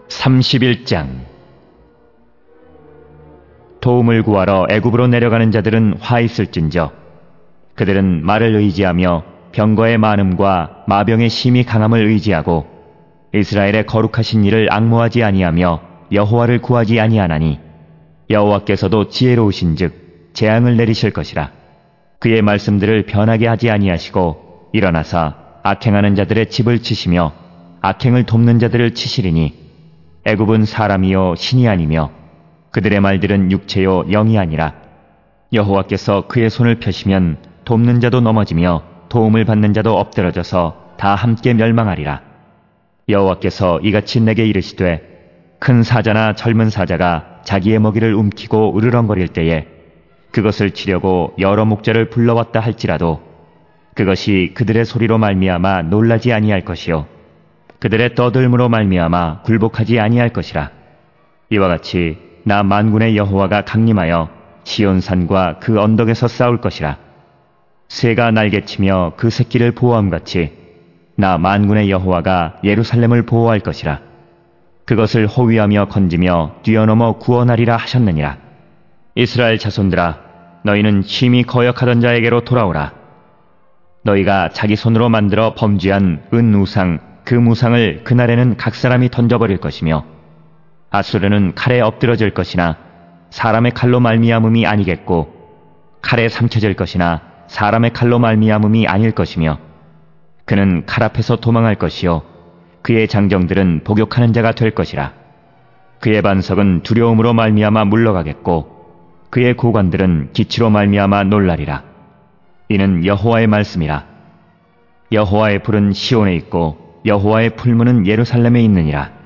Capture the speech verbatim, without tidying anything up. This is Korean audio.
삼십일 장. 도움을 구하러 애굽으로 내려가는 자들은 화 있을진저 그들은 말을 의지하며 병거의 많음과 마병의 심히 강함을 의지하고 이스라엘의 거룩하신 이를 앙모하지 아니하며 여호와를 구하지 아니하나니 여호와께서도 지혜로우신즉 재앙을 내리실 것이라. 그의 말씀들을 변하게 하지 아니하시고 일어나사 악행하는 자들의 집을 치시며 악행을 돕는 자들을 치시리니 애굽은 사람이요 신이 아니며 그들의 말들은 육체요 영이 아니라. 여호와께서 그의 손을 펴시면 돕는 자도 넘어지며 도움을 받는 자도 엎드러져서 다 함께 멸망하리라. 여호와께서 이같이 내게 이르시되 큰 사자나 젊은 사자가 자기의 먹이를 움키고 으르렁거릴 때에 그것을 치려고 여러 목자를 불러왔다 할지라도 그것이 그들의 소리로 말미암아 놀라지 아니할 것이요 그들의 떠들므로 말미암아 굴복하지 아니할 것이라. 이와 같이 나 만군의 여호와가 강림하여 시온산과 그 언덕에서 싸울 것이라. 새가 날개치며 그 새끼를 보호함같이 나 만군의 여호와가 예루살렘을 보호할 것이라. 그것을 호위하며 건지며 뛰어넘어 구원하리라 하셨느니라. 이스라엘 자손들아, 너희는 심히 거역하던 자에게로 돌아오라. 너희가 자기 손으로 만들어 범죄한 은 우상 그 무상을 그날에는 각 사람이 던져버릴 것이며 아수르는 칼에 엎드러질 것이나 사람의 칼로 말미암음이 아니겠고 칼에 삼켜질 것이나 사람의 칼로 말미암음이 아닐 것이며 그는 칼 앞에서 도망할 것이요 그의 장정들은 복역하는 자가 될 것이라. 그의 반석은 두려움으로 말미암아 물러가겠고 그의 고관들은 기치로 말미암아 놀라리라. 이는 여호와의 말씀이라. 여호와의 불은 시온에 있고 여호와의 풀무는 예루살렘에 있느니라.